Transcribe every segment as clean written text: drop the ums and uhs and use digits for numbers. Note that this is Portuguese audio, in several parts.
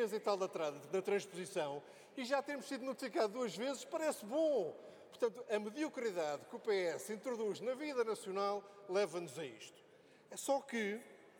meses e tal da transposição e já termos sido notificados 2 vezes, parece bom. Portanto, a mediocridade que o PS introduz na vida nacional leva-nos a isto. É só que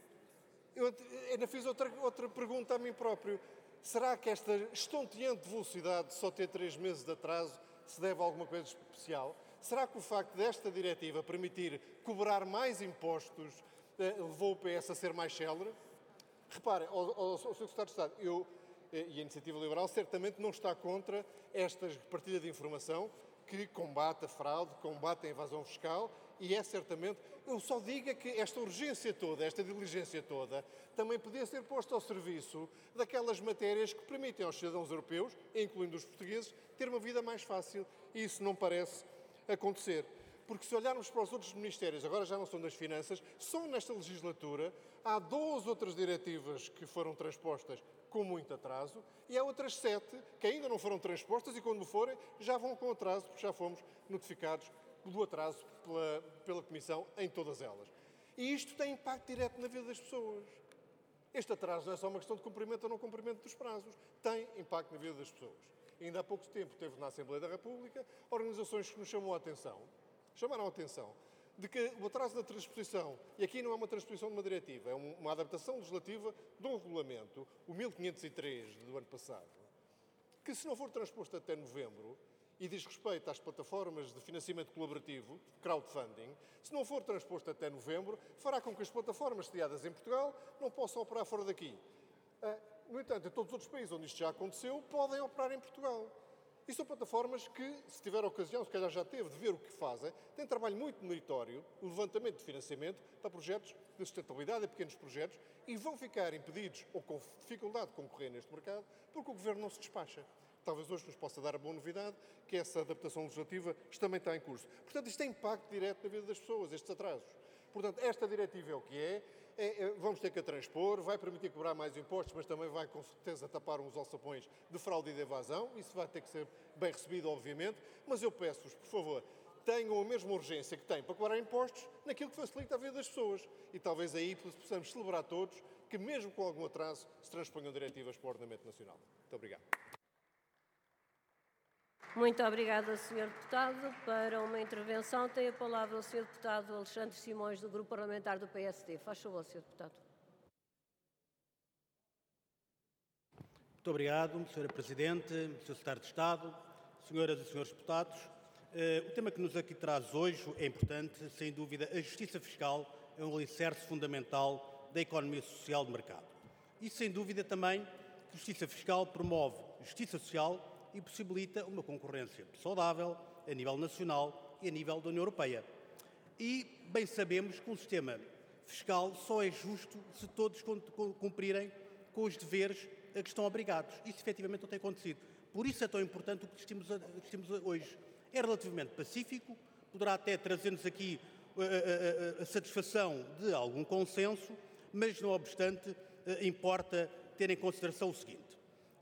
eu ainda fiz outra pergunta a mim próprio. Será que esta estonteante velocidade de só ter 3 meses de atraso se deve a alguma coisa especial? Será que o facto desta diretiva permitir cobrar mais impostos levou o PS a ser mais célere? Reparem, ao Sr. Secretário de Estado, e a Iniciativa Liberal certamente não está contra esta partilha de informação que combate a fraude, combate a evasão fiscal e é certamente... Eu só digo que esta urgência toda, esta diligência toda, também podia ser posta ao serviço daquelas matérias que permitem aos cidadãos europeus, incluindo os portugueses, ter uma vida mais fácil e isso não parece acontecer. Porque se olharmos para os outros ministérios, agora já não são das finanças, só nesta legislatura há 12 outras diretivas que foram transpostas com muito atraso e há outras 7 que ainda não foram transpostas e quando forem já vão com atraso, porque já fomos notificados do atraso pela Comissão em todas elas. E isto tem impacto direto na vida das pessoas. Este atraso não é só uma questão de cumprimento ou não cumprimento dos prazos, tem impacto na vida das pessoas. E ainda há pouco tempo teve na Assembleia da República organizações que nos chamaram a atenção de que o atraso na transposição, e aqui não é uma transposição de uma diretiva, é uma adaptação legislativa de um regulamento, o 1503 do ano passado, que se não for transposto até novembro, e diz respeito às plataformas de financiamento colaborativo, crowdfunding, se não for transposto até novembro, fará com que as plataformas sediadas em Portugal não possam operar fora daqui. No entanto, em todos os outros países onde isto já aconteceu, podem operar em Portugal. E são plataformas que, se tiver ocasião, se calhar já teve, de ver o que fazem, têm trabalho muito meritório, o levantamento de financiamento para projetos de sustentabilidade e pequenos projetos, e vão ficar impedidos ou com dificuldade de concorrer neste mercado porque o Governo não se despacha. Talvez hoje nos possa dar a boa novidade que essa adaptação legislativa também está em curso. Portanto, isto tem impacto direto na vida das pessoas, estes atrasos. Portanto, esta diretiva é o que é, vamos ter que a transpor, vai permitir cobrar mais impostos, mas também vai com certeza tapar uns alçapões de fraude e de evasão, isso vai ter que ser bem recebido, obviamente, mas eu peço-vos, por favor, tenham a mesma urgência que têm para cobrar impostos naquilo que facilita a vida das pessoas. E talvez aí possamos celebrar todos que, mesmo com algum atraso, se transponham diretivas para o Ordenamento Nacional. Muito obrigado. Muito obrigada, Sr. Deputado. Para uma intervenção tem a palavra o Sr. Deputado Alexandre Simões, do Grupo Parlamentar do PSD. Faz favor, Sr. Deputado. Muito obrigado, Sra. Presidente, Sr. Secretário de Estado, Senhoras e Senhores Deputados. O tema que nos aqui traz hoje é importante, sem dúvida. A justiça fiscal é um alicerce fundamental da economia social de mercado. E, sem dúvida, também que a justiça fiscal promove justiça social e possibilita uma concorrência saudável a nível nacional e a nível da União Europeia. E bem sabemos que um sistema fiscal só é justo se todos cumprirem com os deveres a que estão obrigados. Isso efetivamente não tem acontecido. Por isso é tão importante o que discutimos hoje. É relativamente pacífico, poderá até trazer-nos aqui a satisfação de algum consenso, mas não obstante importa ter em consideração o seguinte.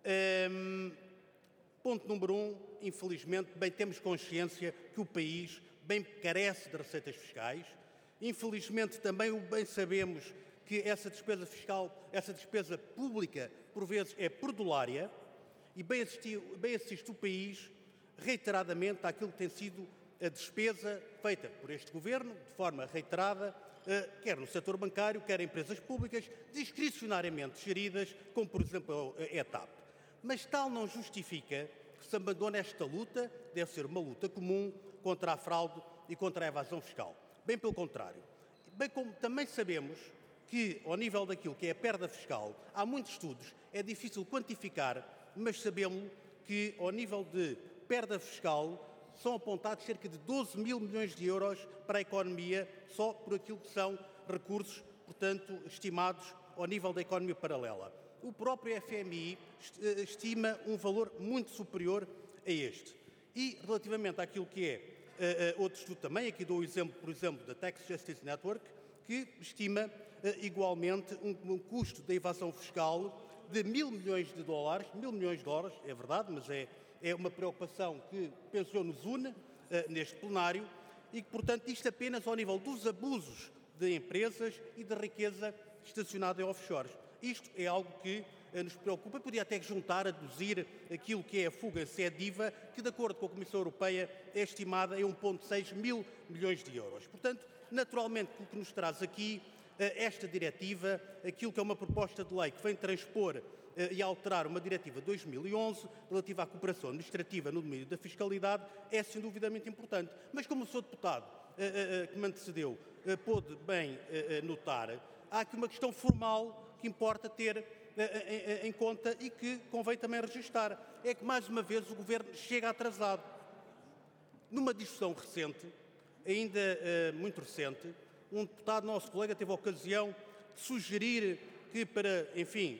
Ponto número 1, infelizmente, bem temos consciência que o país bem carece de receitas fiscais. Infelizmente, também bem sabemos que essa despesa fiscal, essa despesa pública, por vezes, é perdulária e bem assiste o país reiteradamente àquilo que tem sido a despesa feita por este Governo, de forma reiterada, quer no setor bancário, quer em empresas públicas, discricionariamente geridas, como, por exemplo, a ETAP. Mas tal não justifica que se abandone esta luta, deve ser uma luta comum contra a fraude e contra a evasão fiscal. Bem pelo contrário. Bem como também sabemos que, ao nível daquilo que é a perda fiscal, há muitos estudos, é difícil quantificar, mas sabemos que, ao nível de perda fiscal, são apontados cerca de 12 mil milhões de euros para a economia, só por aquilo que são recursos, portanto, estimados ao nível da economia paralela. O próprio FMI estima um valor muito superior a este. E, relativamente àquilo que é outro estudo também, aqui dou o exemplo, por exemplo, da Tax Justice Network, que estima igualmente um custo da evasão fiscal de $1.000 milhões, $1.000 milhões, é verdade, mas é uma preocupação que, penso eu, nos une neste plenário e que, portanto, isto apenas ao nível dos abusos de empresas e da riqueza estacionada em offshores. Isto é algo que nos preocupa, podia até juntar, aduzir aquilo que é a fuga SEDIVA, que de acordo com a Comissão Europeia é estimada em 1,6 mil milhões de euros. Portanto, naturalmente, o que nos traz aqui esta diretiva, aquilo que é uma proposta de lei que vem transpor e alterar uma diretiva de 2011 relativa à cooperação administrativa no domínio da fiscalidade é sem duvidamente importante. Mas como o Sr. Deputado que me antecedeu pôde bem notar, há aqui uma questão formal que importa ter em conta e que convém também registar. É que, mais uma vez, o Governo chega atrasado. Numa discussão recente, ainda muito recente, um deputado, nosso colega, teve a ocasião de sugerir que para, enfim,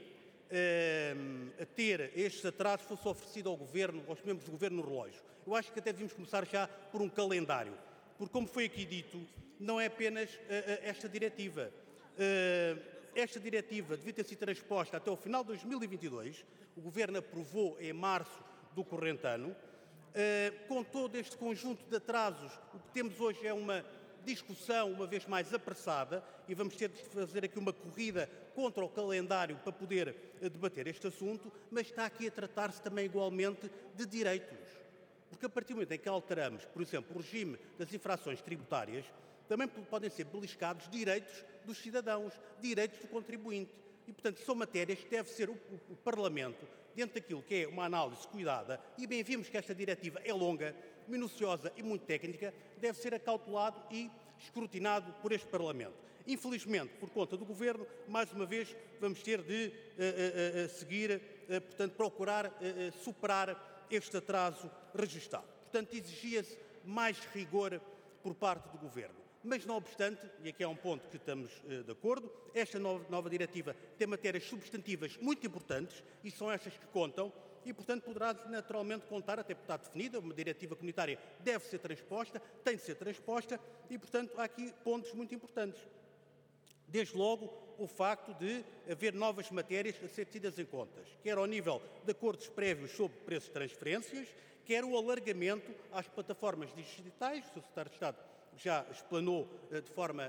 ter estes atrasos fosse oferecido ao Governo, aos membros do Governo, no relógio. Eu acho que até devíamos começar já por um calendário, porque, como foi aqui dito, não é apenas esta diretiva. Esta diretiva devia ter sido transposta até o final de 2022, o Governo aprovou em março do corrente ano. Com todo este conjunto de atrasos, o que temos hoje é uma discussão, uma vez mais apressada, e vamos ter de fazer aqui uma corrida contra o calendário para poder debater este assunto, mas está aqui a tratar-se também igualmente de direitos. Porque a partir do momento em que alteramos, por exemplo, o regime das infrações tributárias, também podem ser beliscados direitos dos cidadãos, direitos do contribuinte. E, portanto, são matérias que deve ser o Parlamento, dentro daquilo que é uma análise cuidada, e bem vimos que esta diretiva é longa, minuciosa e muito técnica, deve ser acautelado e escrutinado por este Parlamento. Infelizmente, por conta do Governo, mais uma vez vamos ter de seguir, portanto, procurar superar este atraso registado. Portanto, exigia-se mais rigor por parte do Governo. Mas, não obstante, e aqui é um ponto que estamos de acordo, esta nova diretiva tem matérias substantivas muito importantes e são estas que contam e, portanto, poderá naturalmente contar, até porque está definida, uma diretiva comunitária deve ser transposta, tem de ser transposta e, portanto, há aqui pontos muito importantes. Desde logo, o facto de haver novas matérias a ser tidas em contas, quer ao nível de acordos prévios sobre preços de transferências, quer o alargamento às plataformas digitais, o Secretário de Estado já explanou de forma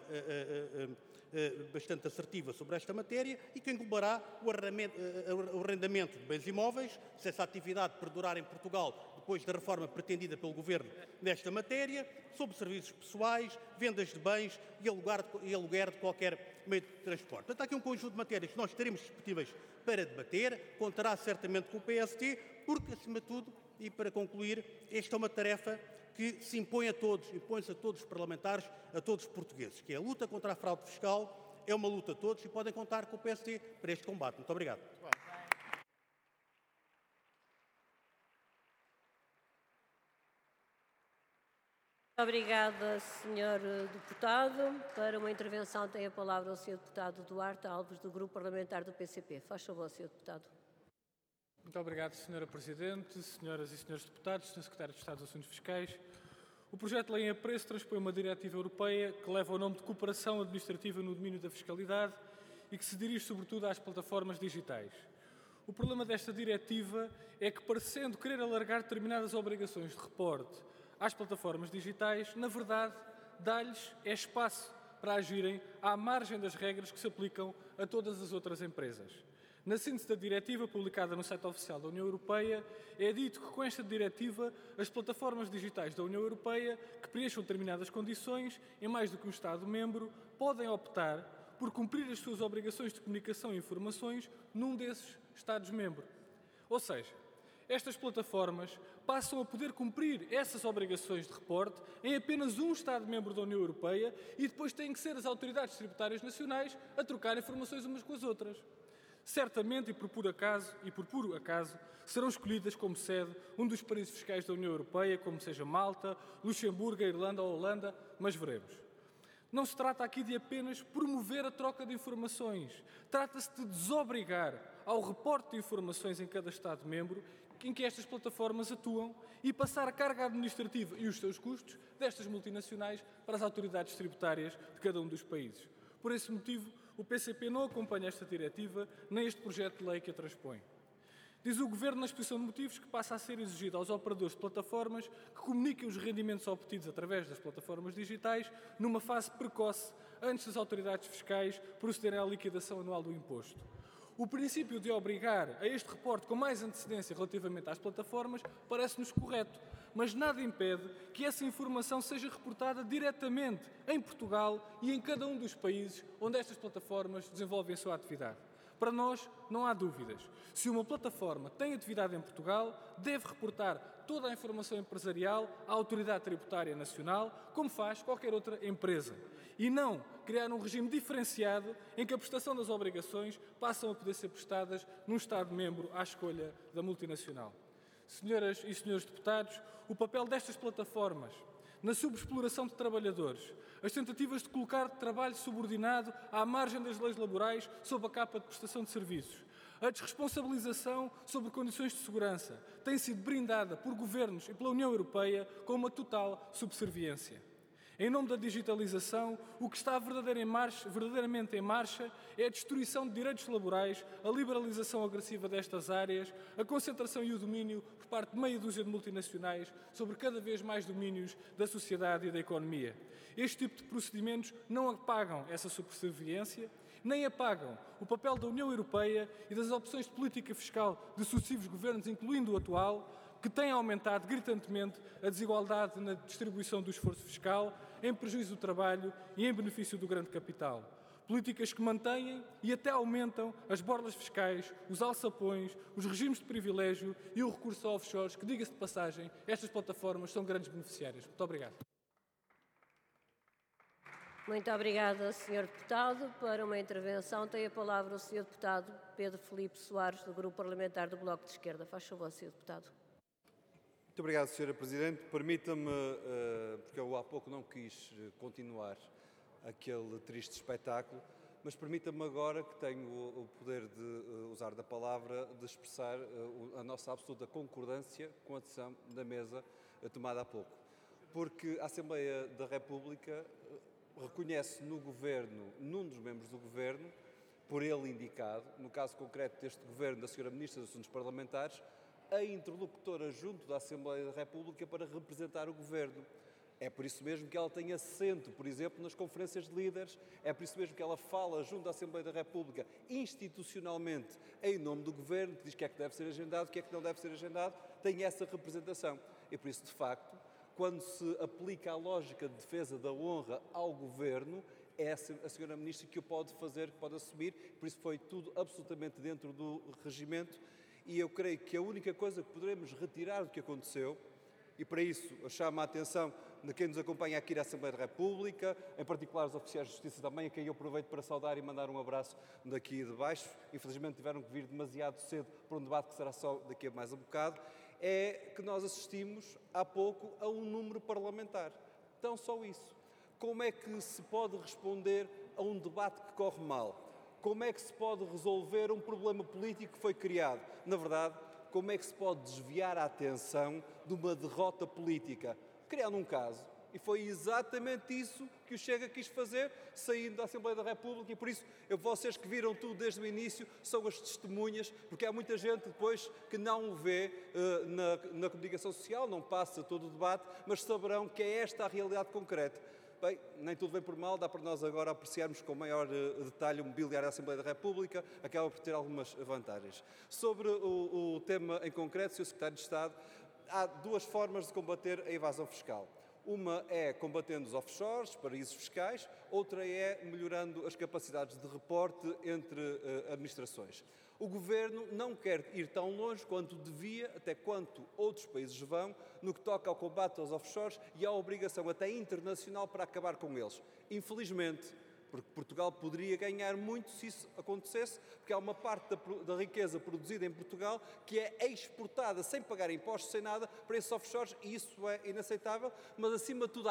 bastante assertiva sobre esta matéria e que englobará o arrendamento de bens imóveis, se essa atividade perdurar em Portugal depois da reforma pretendida pelo Governo nesta matéria, sobre serviços pessoais, vendas de bens e aluguer de qualquer meio de transporte. Portanto, há aqui um conjunto de matérias que nós teremos discutíveis para debater, contará certamente com o PST, porque, acima de tudo, e para concluir, esta é uma tarefa que se impõe a todos, impõe-se a todos os parlamentares, a todos os portugueses, que é a luta contra a fraude fiscal, é uma luta a todos e podem contar com o PSD para este combate. Muito obrigado. Obrigada, Sr. Deputado. Para uma intervenção tem a palavra o Sr. Deputado Duarte Alves, do Grupo Parlamentar do PCP. Faz favor, Sr. Deputado. Muito obrigado, Sra. Presidente, Senhoras e Senhores Deputados, Sr. Secretário de Estado dos Assuntos Fiscais. O projeto de lei em apreço transpõe uma diretiva europeia que leva o nome de Cooperação Administrativa no Domínio da Fiscalidade e que se dirige sobretudo às plataformas digitais. O problema desta diretiva é que, parecendo querer alargar determinadas obrigações de reporte às plataformas digitais, na verdade, dá-lhes espaço para agirem à margem das regras que se aplicam a todas as outras empresas. Na síntese da diretiva, publicada no site oficial da União Europeia, é dito que com esta diretiva as plataformas digitais da União Europeia que preencham determinadas condições, em mais do que um Estado-membro, podem optar por cumprir as suas obrigações de comunicação e informações num desses Estados-membros. Ou seja, estas plataformas passam a poder cumprir essas obrigações de reporte em apenas um Estado-membro da União Europeia e depois têm que ser as autoridades tributárias nacionais a trocar informações umas com as outras. Certamente, e por puro acaso, serão escolhidas como sede um dos paraísos fiscais da União Europeia, como seja Malta, Luxemburgo, a Irlanda ou a Holanda, mas veremos. Não se trata aqui de apenas promover a troca de informações. Trata-se de desobrigar ao reporte de informações em cada Estado-membro em que estas plataformas atuam e passar a carga administrativa e os seus custos destas multinacionais para as autoridades tributárias de cada um dos países. Por esse motivo, o PCP não acompanha esta diretiva nem este projeto de lei que a transpõe. Diz o Governo na exposição de motivos que passa a ser exigido aos operadores de plataformas que comuniquem os rendimentos obtidos através das plataformas digitais numa fase precoce, antes das autoridades fiscais procederem à liquidação anual do imposto. O princípio de obrigar a este reporte com mais antecedência relativamente às plataformas parece-nos correto, mas nada impede que essa informação seja reportada diretamente em Portugal e em cada um dos países onde estas plataformas desenvolvem a sua atividade. Para nós, não há dúvidas. Se uma plataforma tem atividade em Portugal, deve reportar toda a informação empresarial à Autoridade Tributária Nacional, como faz qualquer outra empresa. E não criar um regime diferenciado em que a prestação das obrigações passam a poder ser prestadas num Estado-membro à escolha da multinacional. Senhoras e senhores deputados, o papel destas plataformas na subexploração de trabalhadores, as tentativas de colocar trabalho subordinado à margem das leis laborais sob a capa de prestação de serviços, a desresponsabilização sobre condições de segurança tem sido brindada por governos e pela União Europeia com uma total subserviência. Em nome da digitalização, o que está verdadeiramente em marcha é a destruição de direitos laborais, a liberalização agressiva destas áreas, a concentração e o domínio por parte de meia dúzia de multinacionais sobre cada vez mais domínios da sociedade e da economia. Este tipo de procedimentos não apagam essa subserviência, nem apagam o papel da União Europeia e das opções de política fiscal de sucessivos governos, incluindo o atual, que têm aumentado gritantemente a desigualdade na distribuição do esforço fiscal, em prejuízo do trabalho e em benefício do grande capital. Políticas que mantêm e até aumentam as borlas fiscais, os alçapões, os regimes de privilégio e o recurso a offshores, que, diga-se de passagem, estas plataformas são grandes beneficiárias. Muito obrigado. Muito obrigada, Sr. Deputado. Para uma intervenção tem a palavra o Sr. Deputado Pedro Filipe Soares, do Grupo Parlamentar do Bloco de Esquerda. Faz favor, Sr. Deputado. Muito obrigado, Sra. Presidente. Permita-me, porque eu há pouco não quis continuar aquele triste espetáculo, mas permita-me agora, que tenho o poder de usar da palavra, de expressar a nossa absoluta concordância com a decisão da mesa tomada há pouco. Porque a Assembleia da República reconhece no Governo, num dos membros do Governo, por ele indicado, no caso concreto deste Governo, da Sra. Ministra dos Assuntos Parlamentares, a interlocutora junto da Assembleia da República para representar o Governo. É por isso mesmo que ela tem assento, por exemplo, nas conferências de líderes, é por isso mesmo que ela fala junto da Assembleia da República, institucionalmente, em nome do Governo, que diz o que é que deve ser agendado, o que é que não deve ser agendado, tem essa representação. E por isso, de facto, quando se aplica a lógica de defesa da honra ao Governo, é a Sra. Ministra que o pode fazer, que pode assumir, por isso foi tudo absolutamente dentro do regimento. E eu creio que a única coisa que poderemos retirar do que aconteceu, e para isso eu chamo a atenção de quem nos acompanha aqui na Assembleia da República, em particular os oficiais de Justiça também, a quem eu aproveito para saudar e mandar um abraço daqui de baixo. Infelizmente tiveram que vir demasiado cedo para um debate que será só daqui a mais um bocado. É que nós assistimos há pouco a um número parlamentar. Então só isso. Como é que se pode responder a um debate que corre mal? Como é que se pode resolver um problema político que foi criado? Na verdade, como é que se pode desviar a atenção de uma derrota política? Criando um caso. E foi exatamente isso que o Chega quis fazer, saindo da Assembleia da República, e por isso, vocês que viram tudo desde o início, são as testemunhas, porque há muita gente depois que não o vê na comunicação social, não passa todo o debate, mas saberão que é esta a realidade concreta. Bem, nem tudo vem por mal, dá para nós agora apreciarmos com maior detalhe o mobiliário da Assembleia da República, acaba por ter algumas vantagens. Sobre o tema em concreto, Sr. Secretário de Estado, há duas formas de combater a evasão fiscal. Uma é combatendo os offshores, paraísos fiscais, outra é melhorando as capacidades de reporte entre administrações. O Governo não quer ir tão longe quanto devia, até quanto outros países vão, no que toca ao combate aos offshores e à obrigação até internacional para acabar com eles. Infelizmente, porque Portugal poderia ganhar muito se isso acontecesse, porque há uma parte da riqueza produzida em Portugal que é exportada sem pagar impostos, sem nada, para esses offshores, e isso é inaceitável, mas acima de tudo,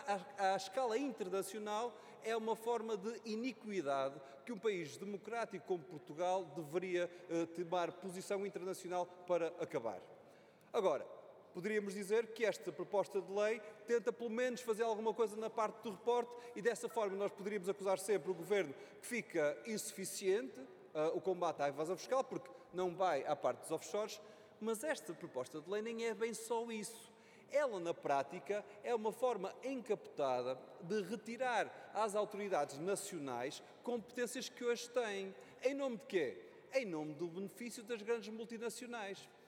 à escala internacional, é uma forma de iniquidade que um país democrático como Portugal deveria tomar posição internacional para acabar. Agora, poderíamos dizer que esta proposta de lei tenta pelo menos fazer alguma coisa na parte do reporte e dessa forma nós poderíamos acusar sempre o Governo que fica insuficiente o combate à evasão fiscal porque não vai à parte dos offshores, mas esta proposta de lei nem é bem só isso. Ela, na prática, é uma forma encapotada de retirar às autoridades nacionais competências que hoje têm. Em nome de quê? em nome do benefício das grandes multinacionais.